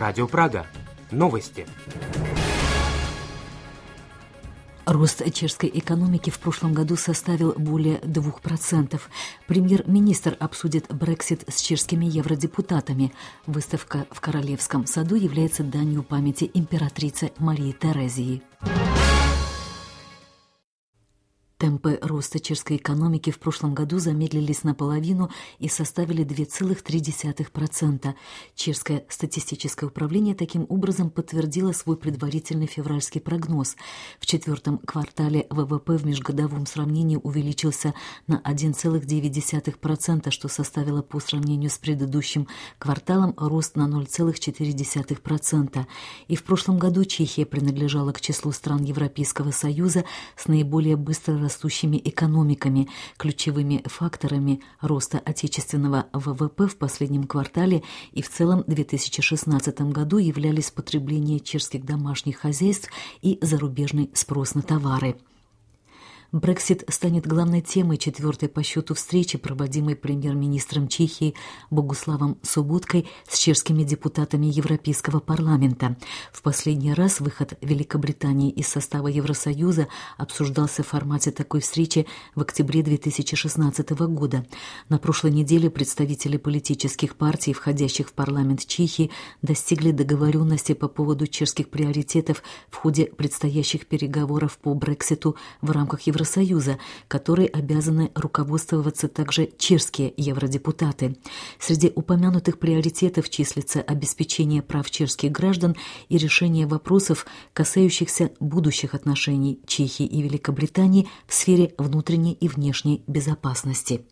Радио Прага. Новости. Рост чешской экономики в прошлом году составил более 2%. Премьер-министр обсудит Брексит с чешскими евродепутатами. Выставка в Королевском саду является данью памяти императрицы Марии Терезии. Темпы роста чешской экономики в прошлом году замедлились наполовину и составили 2,3%. Чешское статистическое управление таким образом подтвердило свой предварительный февральский прогноз. В четвертом квартале ВВП в межгодовом сравнении увеличился на 1,9%, что составило по сравнению с предыдущим кварталом рост на 0,4%. И в прошлом году Чехия принадлежала к числу стран Европейского Союза с наиболее быстро растущими экономиками. Ключевыми факторами роста отечественного ВВП в последнем квартале и в целом 2016 году являлись потребление чешских домашних хозяйств и зарубежный спрос на товары. Брексит станет главной темой четвертой по счету встречи, проводимой премьер-министром Чехии Богуславом Соботкой с чешскими депутатами Европейского парламента. В последний раз выход Великобритании из состава Евросоюза обсуждался в формате такой встречи в октябре 2016 года. На прошлой неделе представители политических партий, входящих в парламент Чехии, достигли договоренности по поводу чешских приоритетов в ходе предстоящих переговоров по Брекситу в рамках Евросоюза, которые обязаны руководствоваться также чешские евродепутаты. Среди упомянутых приоритетов числится обеспечение прав чешских граждан и решение вопросов, касающихся будущих отношений Чехии и Великобритании в сфере внутренней и внешней безопасности.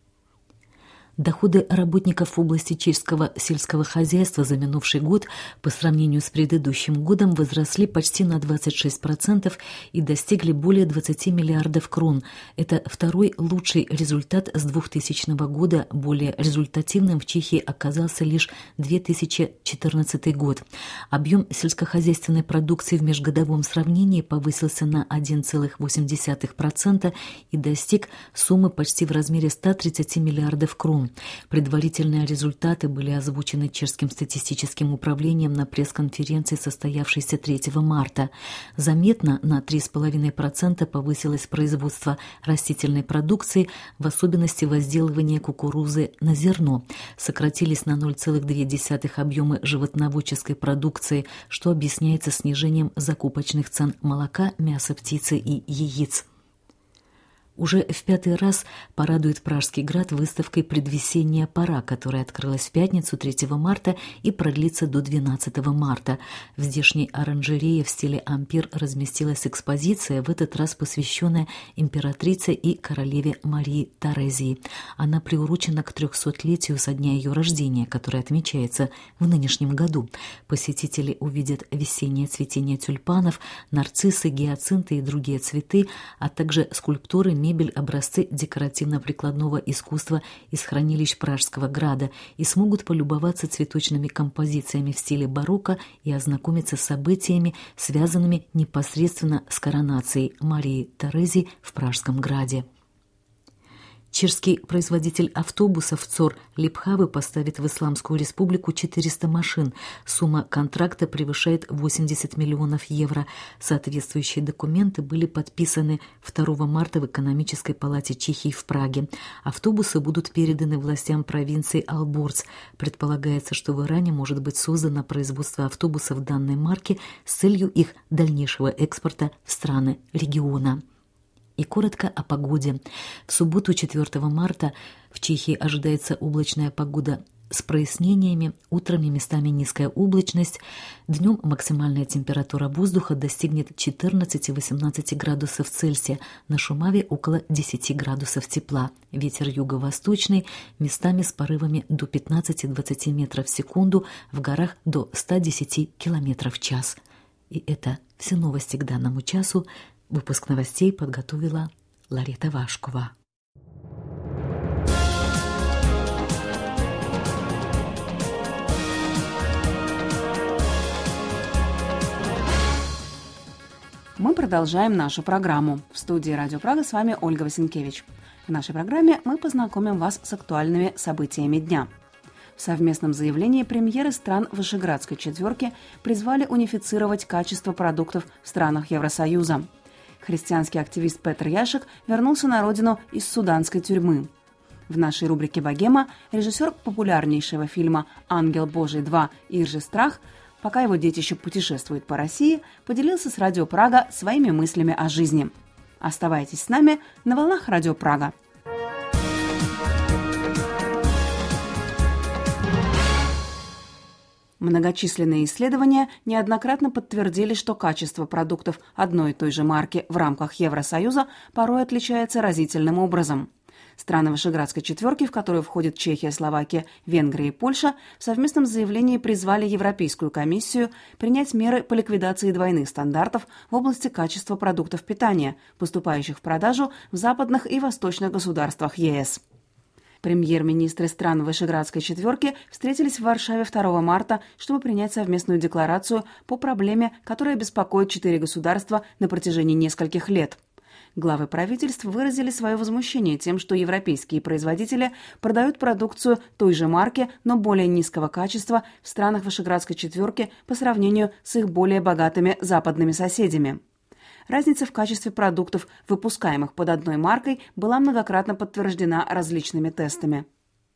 Доходы работников в области чешского сельского хозяйства за минувший год по сравнению с предыдущим годом возросли почти на 26% и достигли более 20 миллиардов крон. Это второй лучший результат с 2000 года. Более результативным в Чехии оказался лишь 2014 год. Объем сельскохозяйственной продукции в межгодовом сравнении повысился на 1,8% и достиг суммы почти в размере 130 миллиардов крон. Предварительные результаты были озвучены чешским статистическим управлением на пресс-конференции, состоявшейся 3 марта. Заметно на 3,5% повысилось производство растительной продукции, в особенности возделывание кукурузы на зерно. Сократились на 0,2% объемы животноводческой продукции, что объясняется снижением закупочных цен молока, мяса птицы и яиц. Уже в пятый раз порадует Пражский град выставкой «Предвесенняя пора», которая открылась в пятницу 3 марта и продлится до 12 марта. В здешней оранжерее в стиле ампир разместилась экспозиция, в этот раз посвященная императрице и королеве Марии Терезии. Она приурочена к 300-летию со дня ее рождения, которое отмечается в нынешнем году. Посетители увидят весеннее цветение тюльпанов, нарциссы, гиацинты и другие цветы, а также скульптуры, мебель, образцы декоративно-прикладного искусства из хранилищ Пражского града и смогут полюбоваться цветочными композициями в стиле барокко и ознакомиться с событиями, связанными непосредственно с коронацией Марии Терезии в Пражском граде. Чешский производитель автобусов ЦОР Липхавы поставит в Исламскую республику 400 машин. Сумма контракта превышает 80 миллионов евро. Соответствующие документы были подписаны 2 марта в экономической палате Чехии в Праге. Автобусы будут переданы властям провинции Алборц. Предполагается, что в Иране может быть создано производство автобусов данной марки с целью их дальнейшего экспорта в страны региона. И коротко о погоде. В субботу 4 марта в Чехии ожидается облачная погода с прояснениями, утром местами низкая облачность, днем максимальная температура воздуха достигнет 14-18 градусов Цельсия, на Шумаве около 10 градусов тепла. Ветер юго-восточный, местами с порывами до 15-20 метров в секунду, в горах до 110 километров в час. И это все новости к данному часу. Выпуск новостей подготовила Ларета Вашкова. Мы продолжаем нашу программу. В студии Радио Прага с вами Ольга Васенкевич. В нашей программе мы познакомим вас с актуальными событиями дня. В совместном заявлении премьеры стран Вышеградской четверки призвали унифицировать качество продуктов в странах Евросоюза. Христианский активист Петр Яшек вернулся на родину из суданской тюрьмы. В нашей рубрике «Богема» режиссер популярнейшего фильма «Ангел Божий 2. Иржий страх», пока его детище путешествует по России, поделился с Радио Прага своими мыслями о жизни. Оставайтесь с нами на волнах Радио Прага. Многочисленные исследования неоднократно подтвердили, что качество продуктов одной и той же марки в рамках Евросоюза порой отличается разительным образом. Страны Вышеградской четверки, в которую входят Чехия, Словакия, Венгрия и Польша, в совместном заявлении призвали Европейскую комиссию принять меры по ликвидации двойных стандартов в области качества продуктов питания, поступающих в продажу в западных и восточных государствах ЕС. Премьер-министры стран Вышеградской четверки встретились в Варшаве 2 марта, чтобы принять совместную декларацию по проблеме, которая беспокоит 4 государства на протяжении нескольких лет. Главы правительств выразили свое возмущение тем, что европейские производители продают продукцию той же марки, но более низкого качества в странах Вышеградской четверки по сравнению с их более богатыми западными соседями. Разница в качестве продуктов, выпускаемых под одной маркой, была многократно подтверждена различными тестами.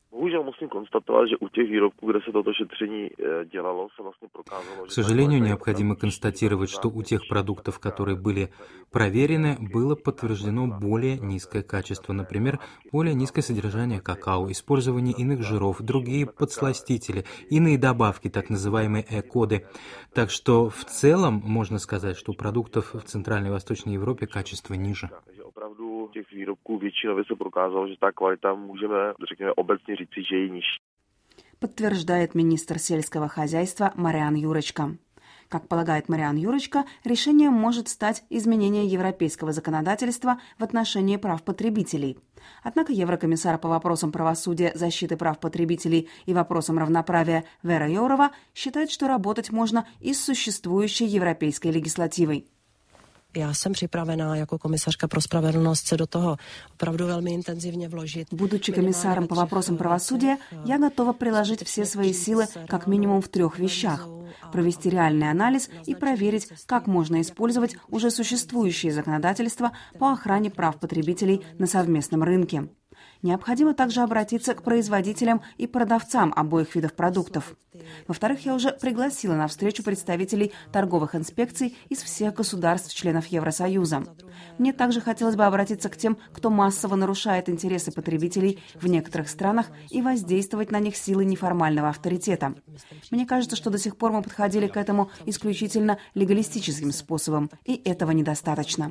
К сожалению, необходимо констатировать, что у тех продуктов, которые были проверены, было подтверждено более низкое качество, например, более низкое содержание какао, использование иных жиров, другие подсластители, иные добавки, так называемые Э-коды. Так что в целом можно сказать, что у продуктов в Центральной и Восточной Европе качество ниже. Těch výrobků většinově se prokázalo, že ta kvalita můžeme, řekněme, obecně říci, že je nižší. Подтверждает министр сельского хозяйства Мариан Юрочка. Как полагает Мариан Юрочка, решением может стать изменение европейского законодательства в отношении прав потребителей. Однако еврокомиссар по вопросам правосудия, защиты прав потребителей и вопросам равноправия Вера Йоурова считает, что работать можно и с существующей европейской легислативой. Já jsem připravená jako komisařka pro spravedlnost se do toho opravdu velmi intenzivně vložit. Будучи комиссаром по вопросам правосудия, я готова приложить все свои силы как минимум в 3 вещах. Провести реальный анализ и проверить, как можно использовать уже существующее законодательство по охране прав потребителей на совместном рынке. Необходимо также обратиться к производителям и продавцам обоих видов продуктов. Во-вторых, я уже пригласила на встречу представителей торговых инспекций из всех государств-членов Евросоюза. Мне также хотелось бы обратиться к тем, кто массово нарушает интересы потребителей в некоторых странах и воздействовать на них силой неформального авторитета. Мне кажется, что до сих пор мы подходили к этому исключительно легалистическим способом, и этого недостаточно.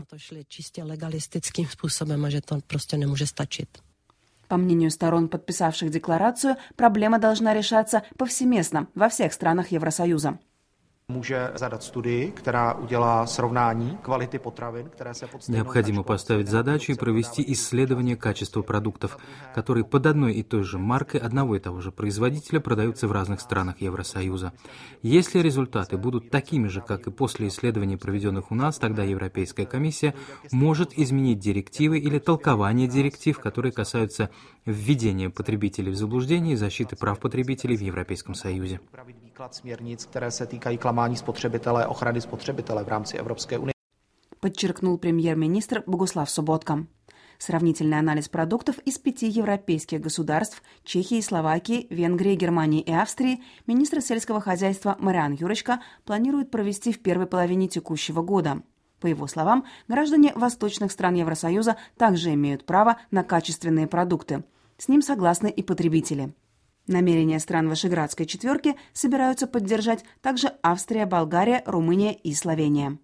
По мнению сторон, подписавших декларацию, проблема должна решаться повсеместно во всех странах Евросоюза. Může zadat studii, která udělá srovnání kvality potravin, které se pod stejnou Необходимо поставить задачу и провести исследование качества продуктов, которые под одной и той же маркой одного и того же производителя продаются в разных странах Евросоюза. Если результаты будут такими же, как и после исследований, проведенных у нас, тогда Европейская комиссия может изменить директивы или толкование директив, которые касаются введения потребителей в заблуждение и защиты прав потребителей в Европейском Союзе. Ochrany spotřebitele v rámci Evropské unie. Подчеркнул премьер-министр Богуслав Соботка. Сравнительный анализ продуктов из 5 европейских государств – Чехии, Словакии, Венгрии, Германии и Австрии – министр сельского хозяйства Мариан Юрочка планирует провести в первой половине текущего года. По его словам, граждане восточных стран Евросоюза также имеют право на качественные продукты. С ним согласны и потребители. Намерения стран Вышеградской четверки собираются поддержать также Австрия, Болгария, Румыния и Словения.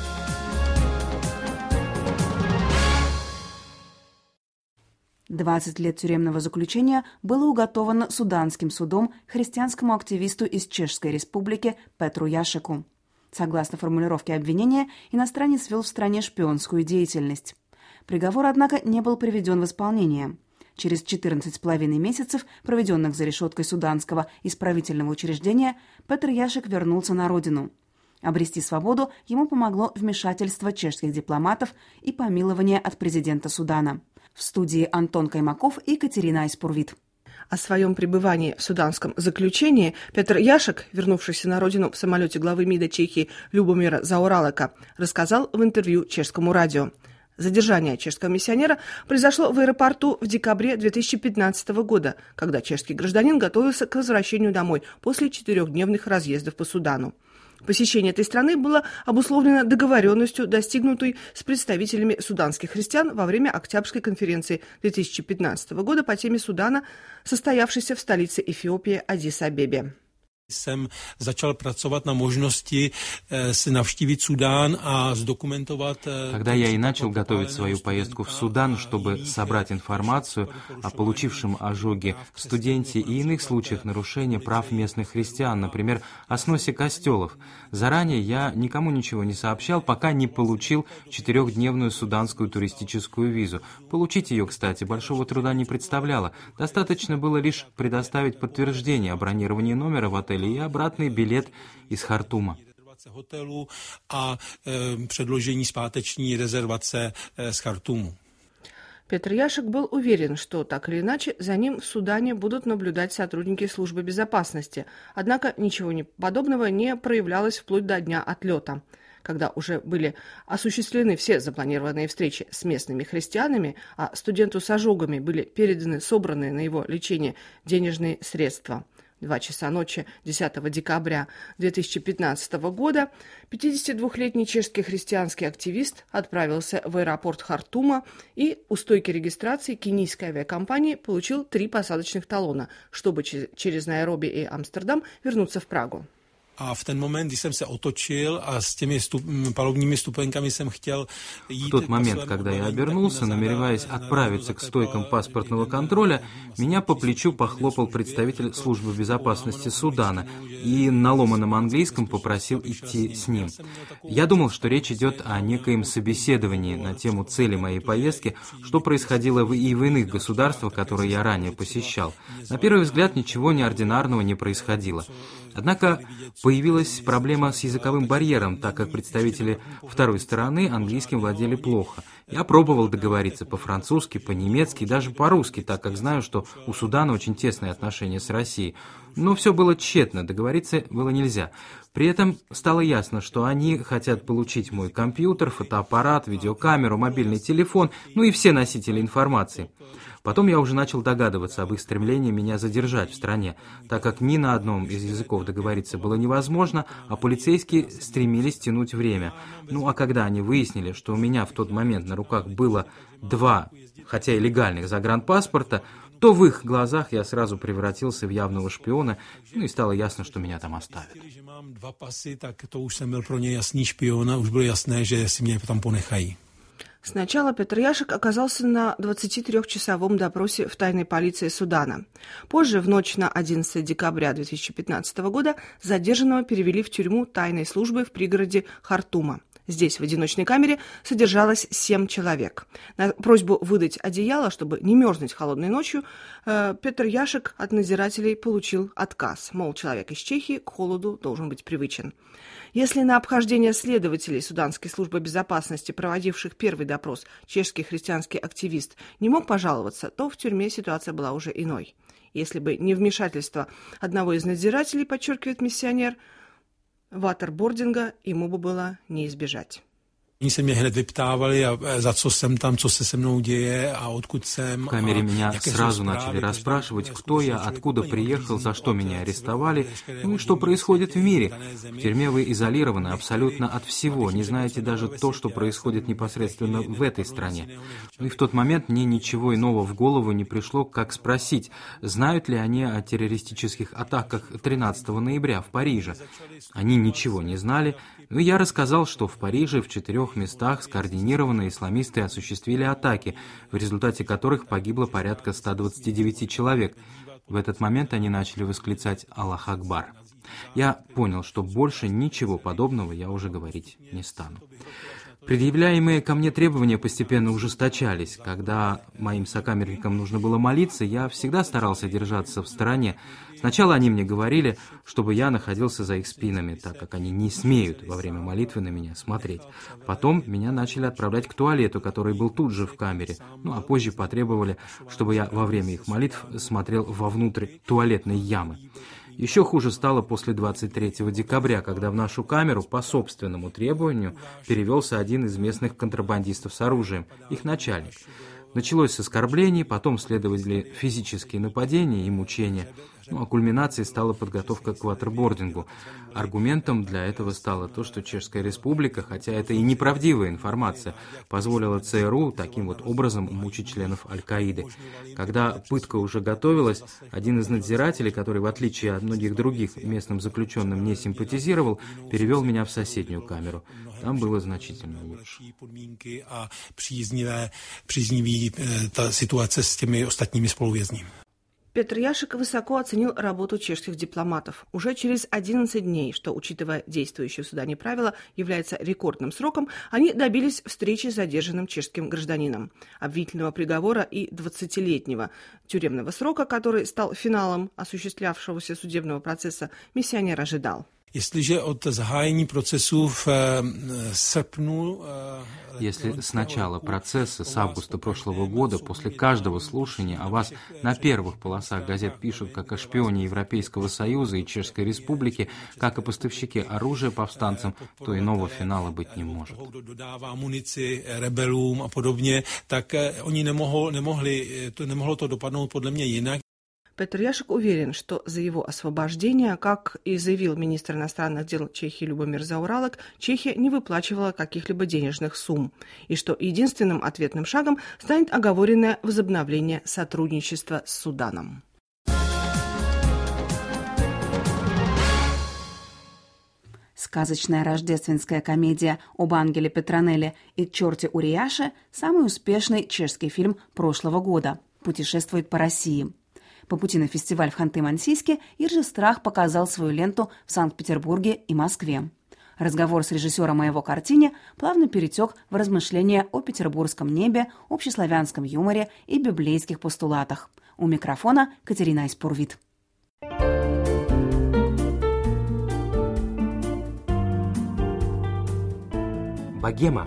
«20 лет тюремного заключения было уготовано суданским судом христианскому активисту из Чешской Республики Петру Яшеку. Согласно формулировке обвинения, иностранец вел в стране шпионскую деятельность. Приговор, однако, не был приведен в исполнение. Через 14,5 месяцев, проведенных за решеткой суданского исправительного учреждения, Петр Яшек вернулся на родину. Обрести свободу ему помогло вмешательство чешских дипломатов и помилование от президента Судана. В студии Антон Каймаков и Катерина Айспурвит. О своем пребывании в суданском заключении Петр Яшек, вернувшийся на родину в самолете главы МИДа Чехии Любомира Заоралека, рассказал в интервью чешскому радио. Задержание чешского миссионера произошло в аэропорту в декабре 2015 года, когда чешский гражданин готовился к возвращению домой после 4-дневных разъездов по Судану. Посещение этой страны было обусловлено договоренностью, достигнутой с представителями суданских христиан во время Октябрьской конференции 2015 года по теме Судана, состоявшейся в столице Эфиопии Аддис-Абебе. Jsem začal pracovat na možnosti si navštívit Súdán a zdokumentovat. Когда я и начал готовить свою поездку в Судан, чтобы собрать информацию о получившем ожоги студенте и иных случаях нарушения прав местных христиан, например, о сносе костелов, заранее я никому ничего не сообщал, пока не получил 4-дневную суданскую туристическую визу. Получить ее, кстати, большого труда не представляло. Достаточно было лишь предоставить подтверждение о бронировании номера в отеле и обратный билет из Хартума. Петр Яшек был уверен, что так или иначе за ним в Судане будут наблюдать сотрудники службы безопасности. Однако ничего подобного не проявлялось вплоть до дня отлета. Когда уже были осуществлены все запланированные встречи с местными христианами, а студенту с ожогами были переданы собранные на его лечение денежные средства. 2 часа ночи 10 декабря 2015 года 52-летний чешский христианский активист отправился в аэропорт Хартума и у стойки регистрации кенийской авиакомпании получил 3 посадочных талона, чтобы через Найроби и Амстердам вернуться в Прагу. A v ten moment, když jsem se otočil a s těmi palubními stupenkami jsem chtěl jít... В тот момент, когда я обернулся, намереваясь отправиться к стойкам паспортного контроля, меня по плечу похлопал представитель службы безопасности Судана и на ломаном английском попросил идти с ним. Я думал, что речь идет о некоем собеседовании на тему цели моей поездки, что происходило и в иных государствах, которые я ранее посещал. На первый взгляд ничего неординарного не происходило. Однако появилась проблема с языковым барьером, так как представители второй стороны английским владели плохо. Я пробовал договориться по-французски, по-немецки, даже по-русски, так как знаю, что у Судана очень тесные отношения с Россией. Но все было тщетно, договориться было нельзя. При этом стало ясно, что они хотят получить мой компьютер, фотоаппарат, видеокамеру, мобильный телефон, ну и все носители информации. Потом я уже начал догадываться об их стремлении меня задержать в стране, так как ни на одном из языков договориться было невозможно, а полицейские стремились тянуть время. Ну а когда они выяснили, что у меня в тот момент на руках было 2, хотя и легальных загранпаспорта, то в их глазах я сразу превратился в явного шпиона, ну и стало ясно, что меня там оставят. Сначала Петр Яшек оказался на 23-часовом допросе в тайной полиции Судана. Позже, в ночь на 11 декабря 2015 года, задержанного перевели в тюрьму тайной службы в пригороде Хартума. Здесь в одиночной камере содержалось 7 человек. На просьбу выдать одеяло, чтобы не мерзнуть холодной ночью, Петр Яшек от надзирателей получил отказ. Мол, человек из Чехии к холоду должен быть привычен. Если на обхождение следователей Суданской службы безопасности, проводивших первый допрос, чешский христианский активист не мог пожаловаться, то в тюрьме ситуация была уже иной. Если бы не вмешательство одного из надзирателей, подчеркивает миссионер, ватербординга ему бы было не избежать. Oni se mě hned vyptávali, za co jsem tam, co se se mnou děje a odkud jsem. В камере меня сразу начали расспрашивать, кто я, откуда приехал, за что меня арестовали, ну и что происходит в мире. В тюрьме вы изолированы абсолютно от всего, не знаете даже то, что происходит непосредственно в этой стране. Ну и в тот момент мне ничего иного в голову не пришло, как спросить, знают ли они о террористических атаках 13 ноября в Париже. Они ничего не знали, но я рассказал, что в Париже в 4 местах скоординированно исламисты осуществили атаки, в результате которых погибло порядка 129 человек. В этот момент они начали восклицать «Аллах Акбар». Я понял, что больше ничего подобного я уже говорить не стану. Предъявляемые ко мне требования постепенно ужесточались. Когда моим сокамерникам нужно было молиться, я всегда старался держаться в стороне. Сначала они мне говорили, чтобы я находился за их спинами, так как они не смеют во время молитвы на меня смотреть. Потом меня начали отправлять к туалету, который был тут же в камере. А позже потребовали, чтобы я во время их молитв смотрел вовнутрь туалетной ямы. Еще хуже стало после 23 декабря, когда в нашу камеру по собственному требованию перевелся один из местных контрабандистов с оружием, их начальник. Началось с оскорблений, потом следовали физические нападения и мучения. А кульминацией стала подготовка к ватербордингу. Аргументом для этого стало то, что Чешская Республика, хотя это и неправдивая информация, позволила ЦРУ таким вот образом мучить членов Аль-Каиды. Когда пытка уже готовилась, один из надзирателей, который в отличие от многих других местным заключенным не симпатизировал, перевел меня в соседнюю камеру. Там было значительно лучше. Příznivý ta situace s těmi ostatními spoluvězni. Петр Яшек высоко оценил работу чешских дипломатов. Уже через 11 дней, что, учитывая действующие в Судане правила, является рекордным сроком, они добились встречи с задержанным чешским гражданином, обвинительного приговора и 20-летнего тюремного срока, который стал финалом осуществлявшегося судебного процесса, миссионер ожидал. Jestliže od zahájení procesu v srpnu... Если с начала процесса, с августа прошлого года, после каждого слушания о вас на первых полосах газет пишут как о шпионе Европейского Союза и Чешской Республики, как о поставщике оружия повстанцам, то иного финала быть не может. Dodává munici rebelům a podobně, tak oni nemohlo to dopadnout podle mě jinak. Петр Яшек уверен, что за его освобождение, как и заявил министр иностранных дел Чехии Любомир Заоралек, Чехия не выплачивала каких-либо денежных сумм, и что единственным ответным шагом станет оговоренное возобновление сотрудничества с Суданом. Сказочная рождественская комедия об ангеле Петронелле и черте Уриаше – самый успешный чешский фильм прошлого года. Путешествует по России. По пути на фестиваль в Ханты-Мансийске Иржи Страх показал свою ленту в Санкт-Петербурге и Москве. Разговор с режиссером о его картине плавно перетек в размышления о петербургском небе, общеславянском юморе и библейских постулатах. У микрофона Катерина Испурвит. Богема.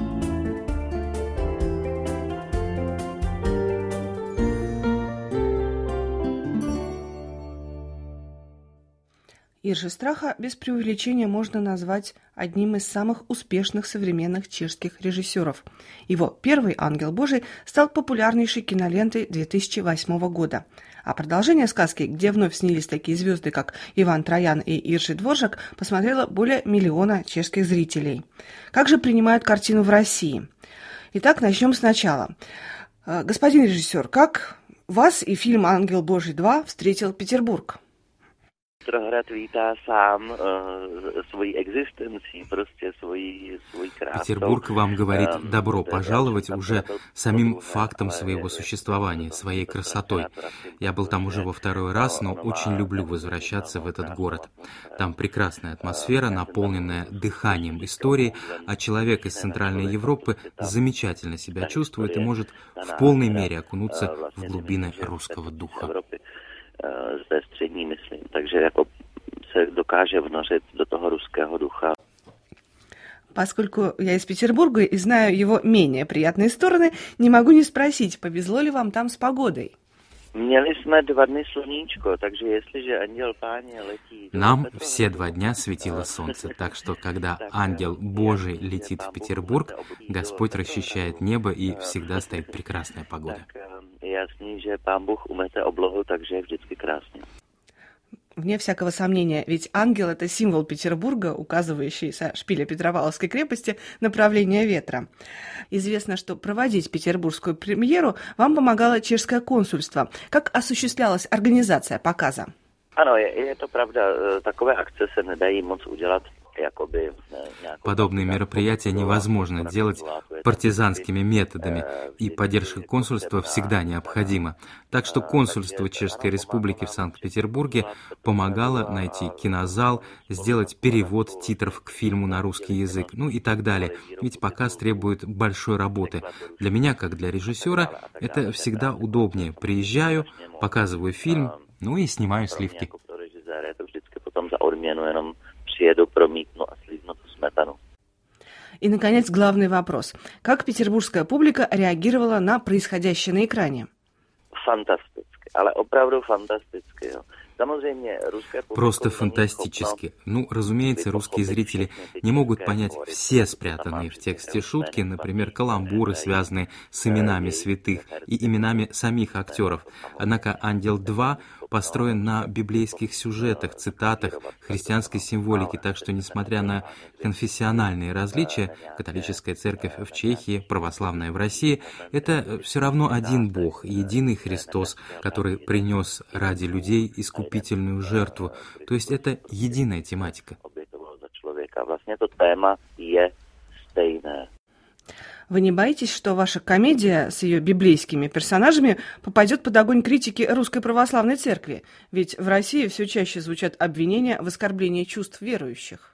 Иржи Страха без преувеличения можно назвать одним из самых успешных современных чешских режиссеров. Его первый «Ангел Божий» стал популярнейшей кинолентой 2008 года. А продолжение сказки, где вновь снились такие звезды, как Иван Троян и Иржи Дворжак, посмотрело более 1 миллиона чешских зрителей. Как же принимают картину в России? Итак, начнем сначала. Господин режиссер, как вас и фильм «Ангел Божий 2» встретил Петербург? Petrohrad vítá sám svojí existencí, prostě svojí krásou. Петербург вам говорит «добро пожаловать» уже самим фактом своего существования, своей красотой. Я был там уже во 2-й раз, но очень люблю возвращаться в этот город. Там прекрасная атмосфера, наполненная дыханием истории, а человек из Центральной Европы замечательно себя чувствует и может в полной мере окунуться в глубины русского духа. Zde střední, myslím. Takže jako se dokáže vnořit do toho ruského ducha. Поскольку я из Петербурга и знаю его менее приятные стороны, не могу не спросить, повезло ли вам там с погодой? Měli jsme 2 dny sluníčko, takže jestliže Anděl Páně letí... Нам все 2 дня светило солнце, так что, когда Ангел Божий летит в Петербург, Господь расчищает небо и всегда стоит прекрасная погода. Jasný, že Pán Bůh umete oblohu, takže je vždycky krásně. Вне всякого сомнения, ведь ангел – это символ Петербурга, указывающий со шпиля Петропавловской крепости направление ветра. Известно, что проводить петербургскую премьеру вам помогало чешское консульство. Как осуществлялась организация показа? Ano, je to pravda. Takové akce se nedají moc udělat Подобные мероприятия невозможно делать партизанскими методами, и поддержка консульства всегда необходима. Так что консульство Чешской Республики в Санкт-Петербурге помогало найти кинозал, сделать перевод титров к фильму на русский язык, ну и так далее. Ведь показ требует большой работы. Для меня, как для режиссера, это всегда удобнее. Приезжаю, показываю фильм, ну и снимаю сливки. И, наконец, главный вопрос. Как петербургская публика реагировала на происходящее на экране? Фантастически, ale opravdu фантастически. Просто фантастически. Ну, разумеется, русские зрители не могут понять все спрятанные в тексте шутки, например, каламбуры, связанные с именами святых и именами самих актеров. Однако «Ангел 2» построен на библейских сюжетах, цитатах, христианской символике, так что, несмотря на конфессиональные различия, католическая церковь в Чехии, православная в России, это все равно один Бог, единый Христос, который принес ради людей искупительную жертву. То есть это единая тематика. Вы не боитесь, что ваша комедия с ее библейскими персонажами попадет под огонь критики Русской Православной Церкви? Ведь в России все чаще звучат обвинения в оскорблении чувств верующих.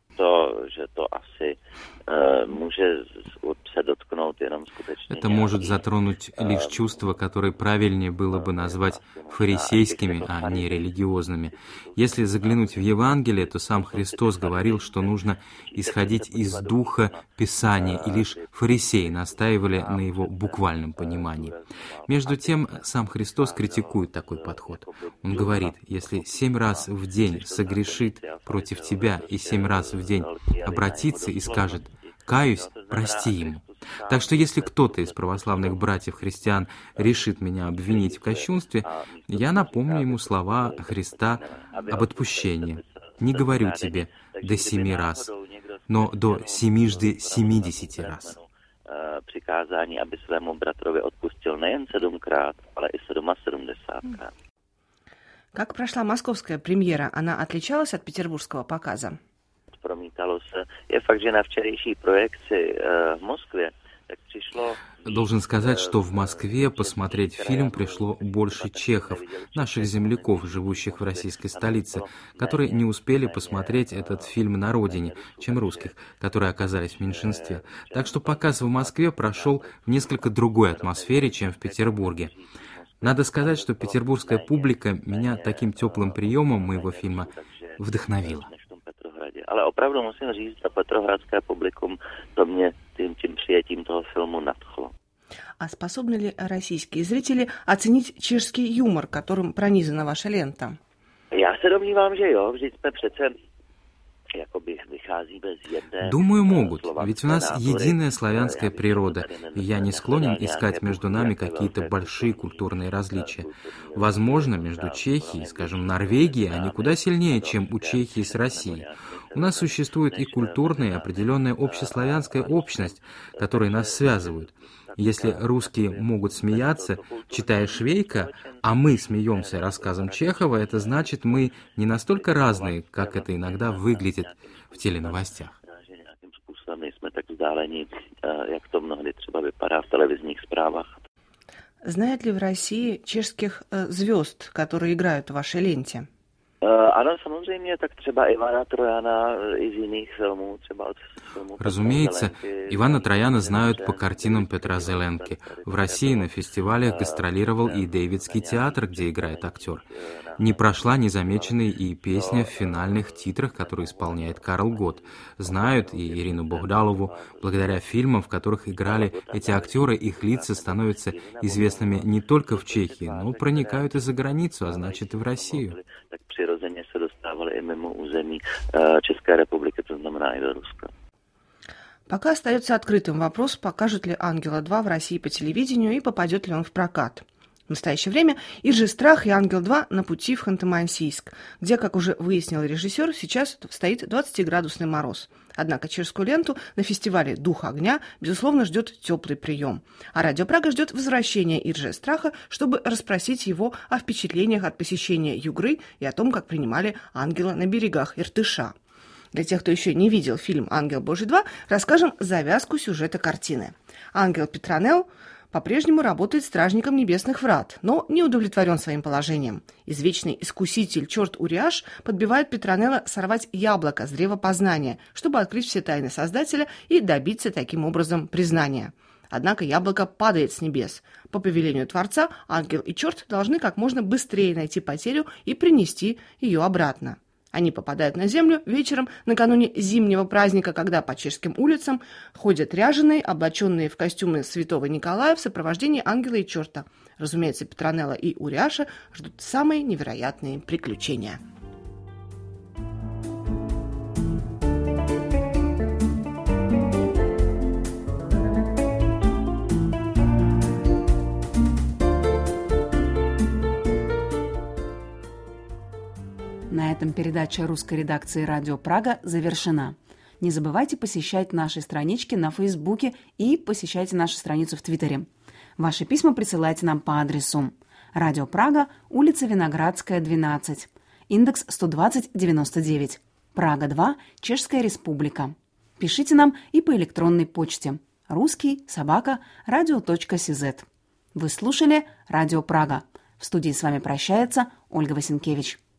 Это может затронуть лишь чувства, которые правильнее было бы назвать фарисейскими, а не религиозными. Если заглянуть в Евангелие, то сам Христос говорил, что нужно исходить из духа Писания, и лишь фарисеи настаивали на его буквальном понимании. Между тем, сам Христос критикует такой подход. Он говорит, если 7 раз в день согрешит против тебя и 7 раз в день обратится и скажет «каюсь, прости ему». Так что если кто-то из православных братьев-христиан решит меня обвинить в кощунстве, я напомню ему слова Христа об отпущении. «Не говорю тебе до 7 раз, но до 70 раз». Přikázání, aby svému bratrovi odpustil nejen 7krát, ale i 77krát. Как прошла московская премьера? Она отличалась от петербургского показа? Je fakt, že na včerejší projekci v Moskvě tak přišlo. Должен сказать, что в Москве посмотреть фильм пришло больше чехов, наших земляков, живущих в российской столице, которые не успели посмотреть этот фильм на родине, чем русских, которые оказались в меньшинстве. Так что показ в Москве прошел в несколько другой атмосфере, чем в Петербурге. Надо сказать, что петербургская публика меня таким теплым приемом моего фильма вдохновила. Ale opravdu musím říct, že petrohradské publikum to mě tím přijetím toho filmu nadchlo. А способны ли российские зрители оценить чешский юмор, которым пронизана ваша лента? Já se domnívám, že jo, vždyť jsme přece Думаю, могут, ведь у нас единая славянская природа, и я не склонен искать между нами какие-то большие культурные различия. Возможно, между Чехией и, скажем, Норвегией они куда сильнее, чем у Чехии с Россией. У нас существует и культурная, и определенная общеславянская общность, которые нас связывают. Если русские могут смеяться, читая Швейка, а мы смеемся рассказом Чехова, это значит, мы не настолько разные, как это иногда выглядит в теленовостях. Знают ли в России чешских звезд, которые играют в вашей ленте? Ano, samozřejmě, tak třeba Ivana Trojana i z jiných filmů, třeba od filmu. Разумеется, Ивана Трояна знают по картинам Петра Зеленки. В России на фестивалях гастролировал и Дэвидский театр, где играет актер. Не прошла незамеченной и песня в финальных титрах, которую исполняет Карл Гот. Знают и Ирину Богдалову. Благодаря фильмам, в которых играли эти актеры, их лица становятся известными не только в Чехии, но проникают и за границу, а значит и в Россию. Přirozeně se dostávali i mimo území České republiky, to znamená i do Ruska. Пока остается открытым вопрос, покажут ли «Ангела 2» в России по телевидению и попадет ли он в прокат. В настоящее время «Иржий страх» и «Ангел 2» на пути в Ханты-Мансийск, где, как уже выяснил режиссер, сейчас стоит 20-градусный мороз. Однако чешскую ленту на фестивале «Дух огня», безусловно, ждет теплый прием. А Радио Прага ждет возвращения Иржия страха, чтобы расспросить его о впечатлениях от посещения Югры и о том, как принимали ангела на берегах Иртыша. Для тех, кто еще не видел фильм «Ангел Божий 2», расскажем завязку сюжета картины. Ангел Петронелл по-прежнему работает стражником небесных врат, но не удовлетворен своим положением. Извечный искуситель черт Уриаш подбивает Петронелла сорвать яблоко с древа познания, чтобы открыть все тайны Создателя и добиться таким образом признания. Однако яблоко падает с небес. По повелению Творца ангел и черт должны как можно быстрее найти потерю и принести ее обратно. Они попадают на землю вечером накануне зимнего праздника, когда по чешским улицам ходят ряженые, облаченные в костюмы святого Николая в сопровождении ангела и черта. Разумеется, Петронелла и Уриаша ждут самые невероятные приключения. На этом передача русской редакции «Радио Прага» завершена. Не забывайте посещать наши странички на Фейсбуке и посещайте нашу страницу в Твиттере. Ваши письма присылайте нам по адресу: Радио Прага, улица Виноградская, 12, индекс 12099, Прага 2, Чешская Республика. Пишите нам и по электронной почте ruski@radio.cz. Вы слушали «Радио Прага». В студии с вами прощается Ольга Васенкевич.